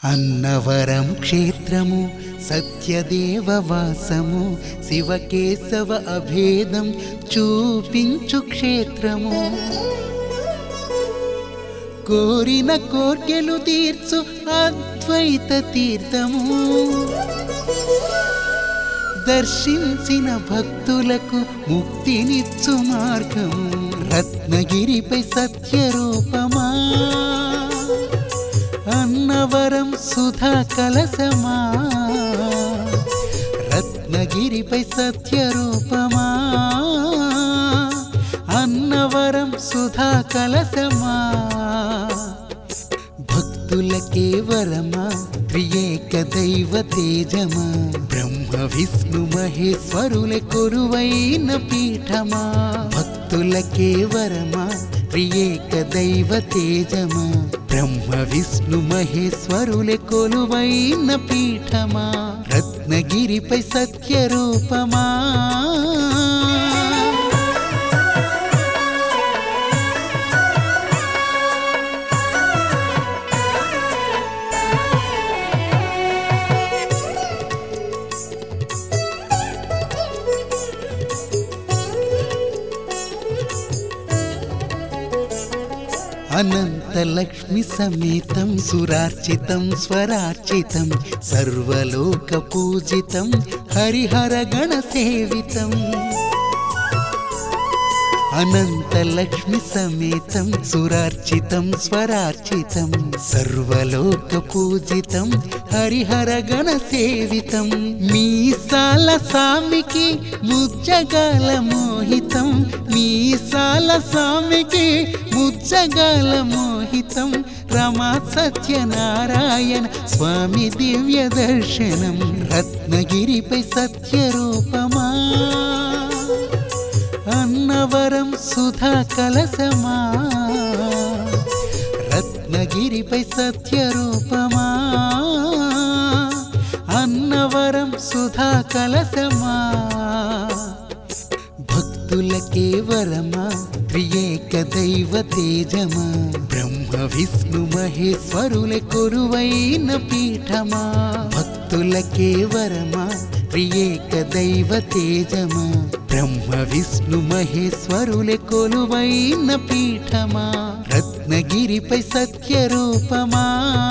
అన్నవరం క్షేత్రము సత్యదేవవాసము శివకేశవ అభేదం చూపించు క్షేత్రము కోరిన కోర్కెలు తీర్చు అద్వైత తీర్థము దర్శించిన భక్తులకు ముక్తినిచ్చు మార్గము రత్నగిరిపై సత్యరూపమా అన్నవరం సుధా కలశమా రత్నగిరిపై సత్యరూపమా అన్నవరం సుధా కలశమా భక్తులకే వరమా త్రియేక దైవ తేజమా బ్రహ్మ విష్ణు మహేశ్వరులే కొలువైన పీఠమా భక్తులకే వరమా త్రియేక దైవ తేజమా బ్రహ్మ విష్ణు మహేశ్వరులే కొలువైన పీఠమా రత్నగిరిపై సత్యరూపమా అనంతలక్ష్మి సమేతం సురార్చితం స్వరార్చితం సర్వలోక పూజితం హరిహర గణ సేవితం అనంతలక్ష్మి సమేతం సురార్చితం స్వరార్చితం సర్వలోక పూజితం హరిహర గణ సేవితం మీసాల సామికి ముజ్జగాల మోహితం మీసాల సామికి ముజ్జగాల మోహితం రమా సత్యనారాయణ స్వామి దివ్య దర్శనం రత్నగిరిపై సత్యరూపమా అన్నవరం సుధా కలశమా రత్నగిరిపై సత్యరూపమా అన్నవరం సుధా కలశమా భక్తులకే వరమా త్రియేక దైవ తేజమా బ్రహ్మ విష్ణు మహేశ్వరులే కొలువైన పీఠమా భక్తులకే వరమా త్రియేక దైవ తేజమా బ్రహ్మ విష్ణు మహేశ్వరులే కొలువైన పీఠమా రత్నగిరిపై సత్యరూపమా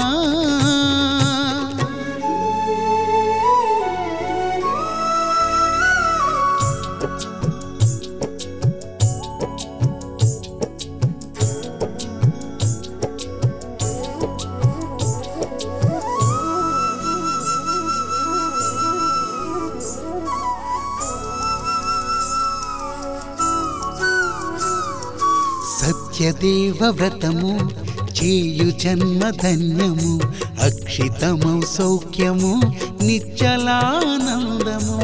సత్యదేవ వ్రతము చేయు జన్మధన్యము అక్షితమౌ సౌఖ్యము నిశ్చలానందము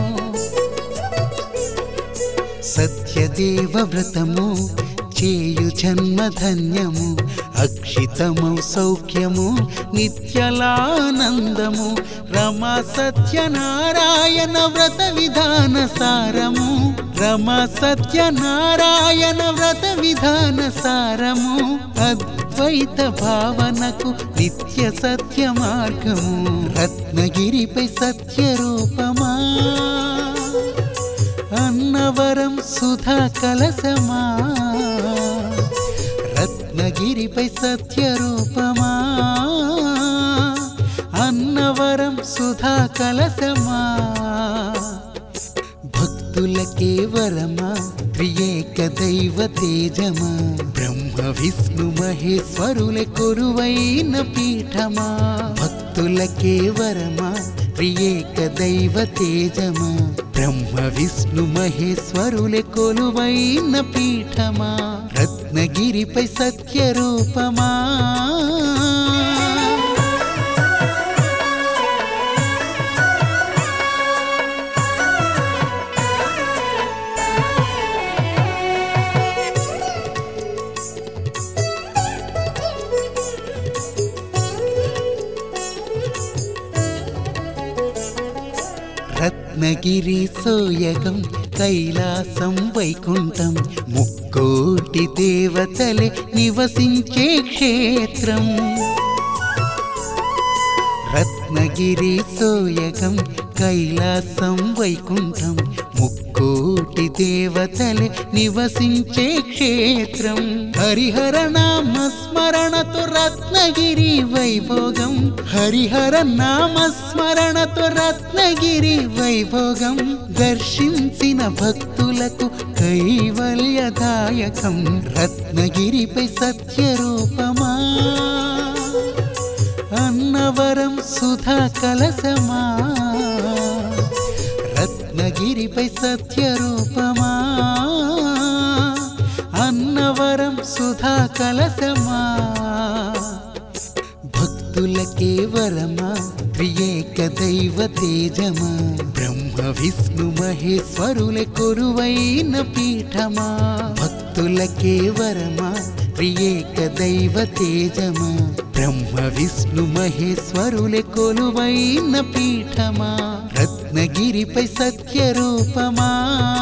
సత్యదేవ వ్రతము చేయు జన్మధన్యము అక్షితమౌ సౌఖ్యము నిత్యలానందము రమా సత్యనారాయణ వ్రత విధాన సారము రమా సత్యనారాయణ వ్రత విధాన సారము అద్వైత భావనకు నిత్య సత్య మార్గము రత్నగిరిపై సత్యరూపమా అన్నవరం సుధా కలశమా రత్నగిరిపై సత్యరూపమా అన్నవరం సుధా కలశమా భక్తులకే వరమా త్రియేక దైవ తేజమా బ్రహ్మ విష్ణు మహేశ్వరులే కొలువైన పీఠమా భక్తులకే వరమా త్రియేక దైవ తేజమా బ్రహ్మ విష్ణు మహేశ్వరులే కొలువైన పీఠమా రత్నగిరిపై సత్యరూపమా రత్నగిరి సోయగం కైలాసం వైకుంఠం ముక్కోటి దేవతలే నివసించే క్షేత్రం రత్నగిరి సోయగం కైలాసం వైకుంఠం ముక్కోటి దేవతలే నివసించే క్షేత్రం హరిహర నామస్మరణతో రత్నగిరి వైభోగం హరిహర నామస్మరణతో రత్నగిరి వైభోగం దర్శించిన భక్తులకు కైవల్యదాయకం రత్నగిరిపై సత్యరూపమా అన్నవరం సుధా కలశమా రత్నగిరిపై సత్యరూపమా అన్నవరం సుధా కలశమా భక్తులకే వరమా త్రియేక దైవ తేజమా బ్రహ్మ విష్ణు మహేశ్వరులే కొలువైన పీఠమా భక్తులకే వరమా త్రియేక దైవ తేజమా బ్రహ్మ విష్ణు మహేశ్వరులే కొలువైన పీఠమా రత్నగిరిపై సత్యరూపమా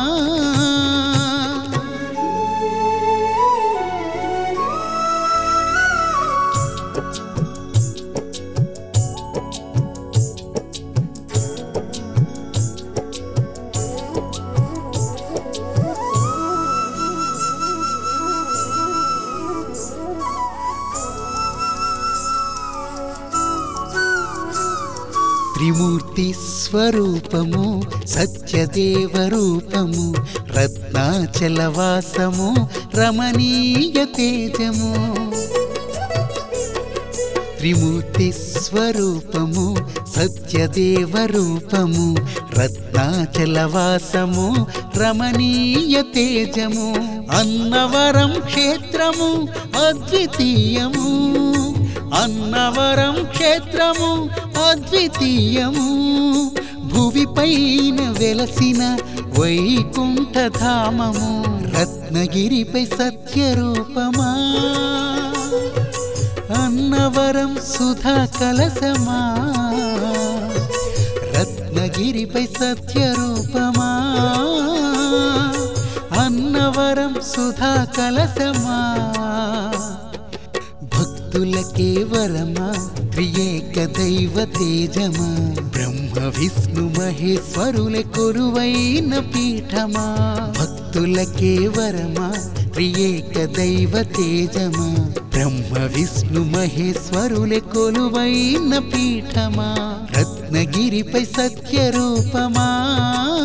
త్రిమూర్తి స్వరూపము సత్యదేవ రూపము రత్నాచలవాసము రమణీయ తేజము త్రిమూర్తి స్వరూపము సత్యదేవ రూపము రత్నాచలవాసము రమణీయ తేజము అన్నవరం క్షేత్రము అద్వితీయము అన్నవరం క్షేత్రము అద్వితీయము భువిపైన వెలసిన వైకుంఠధామము రత్నగిరిపై సత్యరూపమా అన్నవరం సుధా కలశమా రత్నగిరిపై సత్యరూపమా అన్నవరం సుధా కలశమా భక్తులకే వరమా త్రియేక దైవ తేజమా బ్రహ్మ విష్ణు మహేశ్వరులే కొలువైన పీఠమా భక్తులకే వరమా త్రియేక దైవ తేజమా బ్రహ్మ విష్ణు మహేశ్వరులే కొలువైన పీఠమా రత్నగిరిపై సత్యరూపమా